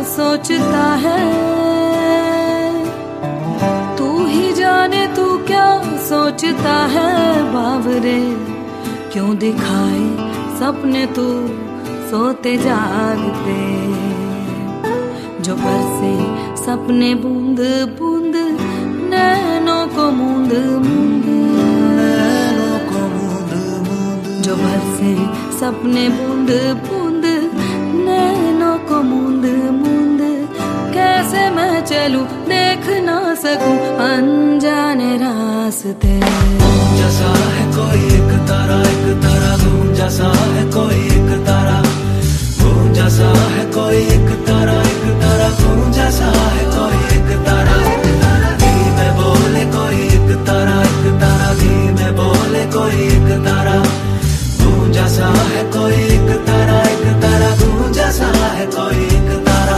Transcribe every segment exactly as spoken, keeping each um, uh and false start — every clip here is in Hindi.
सोचता है, तू ही जाने तू क्या सोचता है बावरे। क्यों दिखाए सपने तू सोते जागते, जो बरसे सपने बूंद बूंद नैनों को मूंद मूंद, नैनों को मूंद मूंद, जो बरसे सपने बूंद बूंद नैनों को मूंद मूंद। कैसे मैं चलूं देख ना सकूं अनजाने रास्ते। जैसा है कोई एक तारा, एक तारा गूंजा सा है कोई एक तारा, गूंजा सा है कोई एक तारा, एक तारा गूंजा सा है कोई एक तारा। धीमे बोले कोई एक तारा, एक तारा धीमे बोले कोई एक तारा, गूंजा सा है कोई एक तारा, एक तारा गूंजा सा है कोई एक तारा।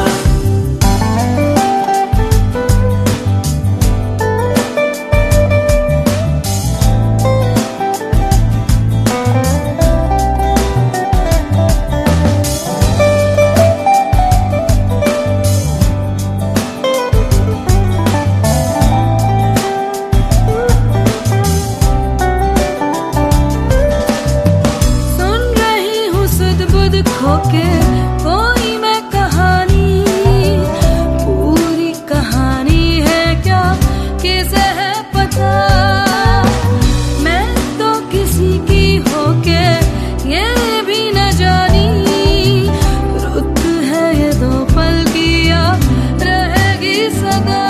खोके कोई मैं कहानी, पूरी कहानी है क्या किसे है पता। मैं तो किसी की होके ये भी न जानी, रुत है ये दो पल की या रहेगी सदा।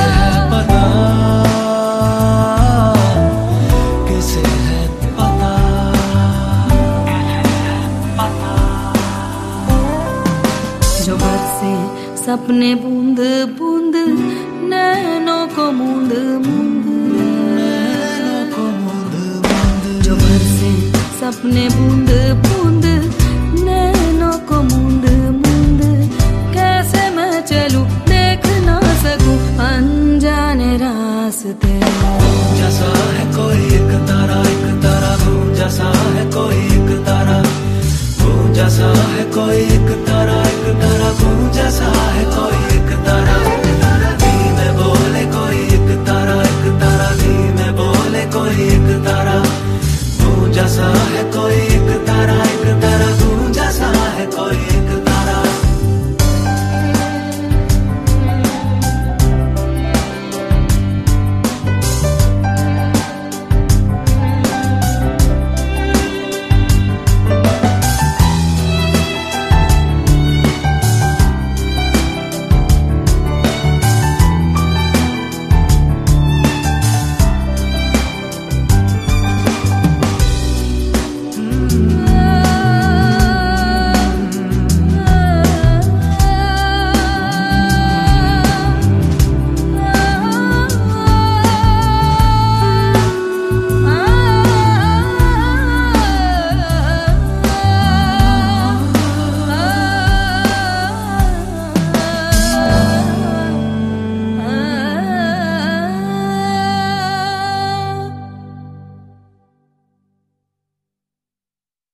किसे है पता, जो बरसे सपने बूंद बूंद नैनों को मूंद मूंद, नैनों को मूंद मूंद, जो बरसे सपने बूंद बूंद नैनों को मूंद मूंद। कैसे मैं चलूं देख ना सकूं अनजाने रास्ते। जैसा है कोई एक तारा, एक तारा गूंजा सा है कोई एक तारा, गूंजा सा है कोई